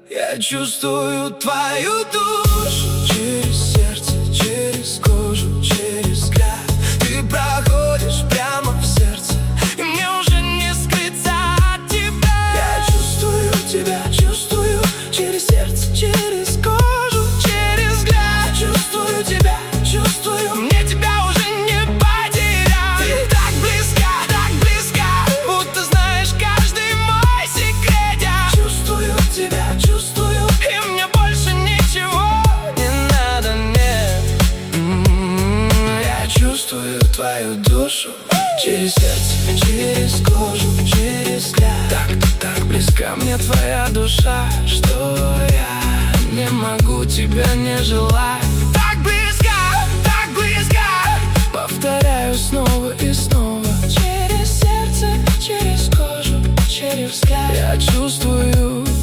Я чувствую твою душу через сердце, через кожу, через взгляд. Ты проходишь прямо в сердце, и мне уже не скрыться от тебя. Я чувствую тебя, чувствую через сердце, через кожу, через взгляд. Чувствую тебя, чувствую, мне тебя уже не потерять. Ты так близка, будто знаешь каждый мой секрет. Я чувствую тебя, чувствую, и мне больше ничего не надо, нет. Я чувствую твою душу через сердце, через кожу, через взгляд. Так близка мне твоя душа, что я не могу тебя не желать. Так близко, повторяю снова и снова. Через сердце, через кожу, через взгляд. Я чувствую